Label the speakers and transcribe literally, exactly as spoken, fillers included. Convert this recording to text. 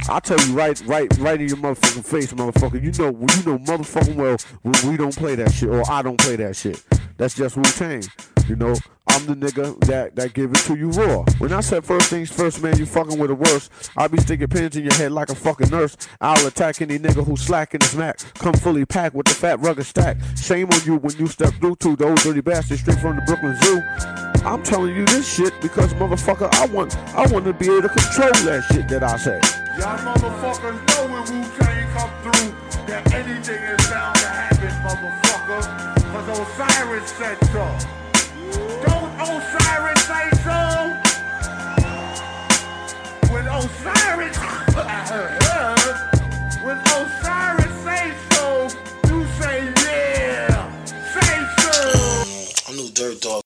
Speaker 1: I tell you right, right, right in your motherfucking face, motherfucker. You know, you know, motherfucking well, we, we don't play that shit, or I don't play that shit. That's just Wu-Tang. You know, I'm the nigga that, that give it to you raw. When I said first things first, man, you fucking with the worst. I'll be sticking pins in your head like a fucking nurse. I'll attack any nigga who's slacking his Mac. Come fully packed with the fat rugged stack. Shame on you when you step through to those dirty bastards straight from the Brooklyn Zoo. I'm telling you this shit because, motherfucker, I want I want to be able to control that shit that I say.
Speaker 2: Y'all motherfuckers know when Wu-Tang come through that anything is bound to happen, motherfucker. Cause Osiris said so. Don't Osiris